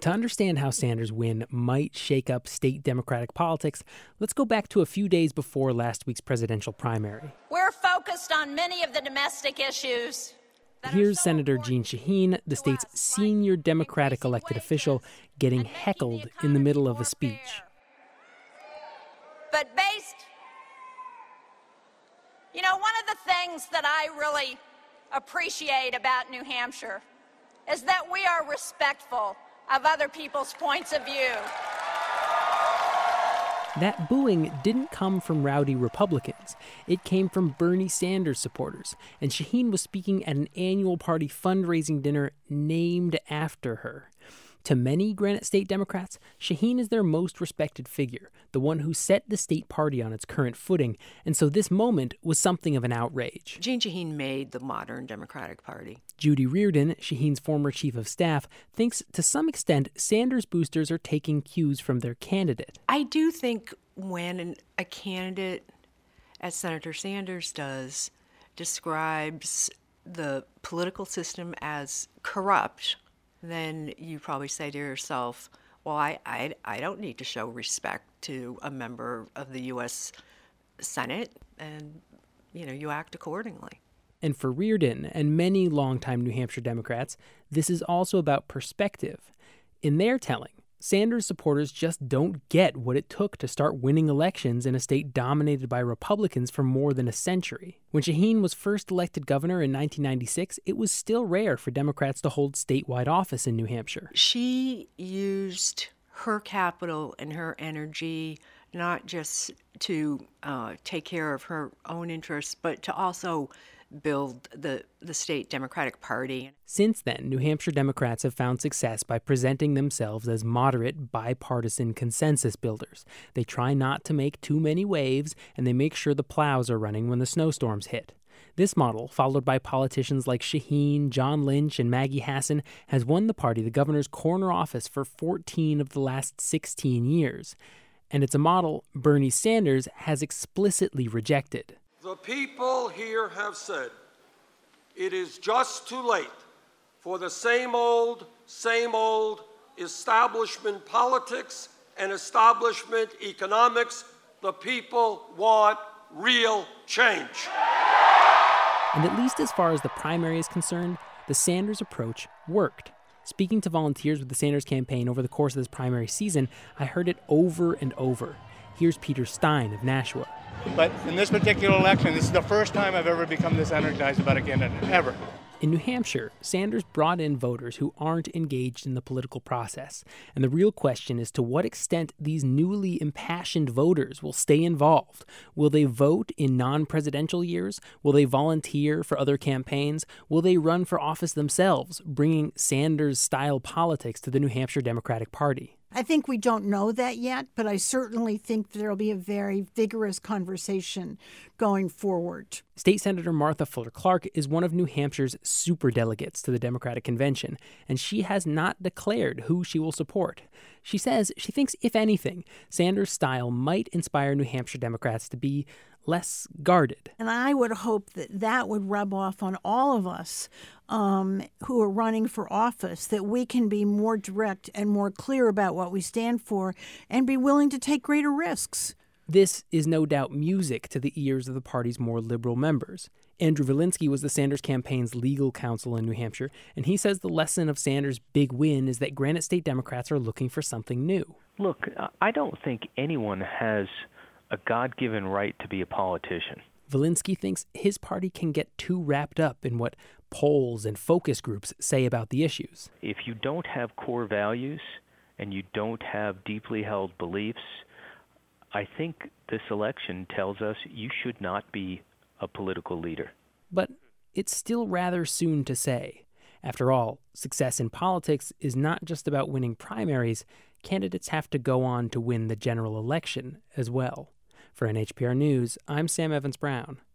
To understand how Sanders' win might shake up state Democratic politics, let's go back to a few days before last week's presidential primary. We're focused on many of the domestic issues. Here's Senator Jeanne Shaheen, the state's senior Democratic elected official, getting heckled in the middle of a speech. But one of the things that I really appreciate about New Hampshire is that we are respectful of other people's points of view. That booing didn't come from rowdy Republicans. It came from Bernie Sanders supporters, and Shaheen was speaking at an annual party fundraising dinner named after her. To many Granite State Democrats, Shaheen is their most respected figure, the one who set the state party on its current footing, and so this moment was something of an outrage. Jeanne Shaheen made the modern Democratic Party. Judy Reardon, Shaheen's former chief of staff, thinks to some extent Sanders boosters are taking cues from their candidate. I do think when a candidate, as Senator Sanders does, describes the political system as corrupt, then you probably say to yourself, well, I don't need to show respect to a member of the U.S. Senate, and, you act accordingly. And for Reardon and many longtime New Hampshire Democrats, this is also about perspective. In their telling, Sanders supporters just don't get what it took to start winning elections in a state dominated by Republicans for more than a century. When Shaheen was first elected governor in 1996, it was still rare for Democrats to hold statewide office in New Hampshire. She used her capital and her energy not just to take care of her own interests, but to also build the state Democratic Party. Since then, New Hampshire Democrats have found success by presenting themselves as moderate, bipartisan consensus builders. They try not to make too many waves, and they make sure the plows are running when the snowstorms hit. This model, followed by politicians like Shaheen, John Lynch, and Maggie Hassan, has won the party the governor's corner office for 14 of the last 16 years. And it's a model Bernie Sanders has explicitly rejected. The people here have said it is just too late for the same old establishment politics and establishment economics. The people want real change. And at least as far as the primary is concerned, the Sanders approach worked. Speaking to volunteers with the Sanders campaign over the course of this primary season, I heard it over and over. Here's Peter Stein of Nashua. But in this particular election, this is the first time I've ever become this energized about a candidate, ever. In New Hampshire, Sanders brought in voters who aren't engaged in the political process. And the real question is to what extent these newly impassioned voters will stay involved. Will they vote in non-presidential years? Will they volunteer for other campaigns? Will they run for office themselves, bringing Sanders-style politics to the New Hampshire Democratic Party? I think we don't know that yet, but I certainly think there will be a very vigorous conversation going forward. State Senator Martha Fuller Clark is one of New Hampshire's superdelegates to the Democratic Convention, and she has not declared who she will support. She says she thinks, if anything, Sanders' style might inspire New Hampshire Democrats to be less guarded. And I would hope that would rub off on all of us who are running for office, that we can be more direct and more clear about what we stand for and be willing to take greater risks. This is no doubt music to the ears of the party's more liberal members. Andrew Valinsky was the Sanders campaign's legal counsel in New Hampshire, and he says the lesson of Sanders' big win is that Granite State Democrats are looking for something new. Look, I don't think anyone has a God-given right to be a politician. Valinsky thinks his party can get too wrapped up in what polls and focus groups say about the issues. If you don't have core values and you don't have deeply held beliefs, I think this election tells us you should not be a political leader. But it's still rather soon to say. After all, success in politics is not just about winning primaries. Candidates have to go on to win the general election as well. For NHPR News, I'm Sam Evans-Brown.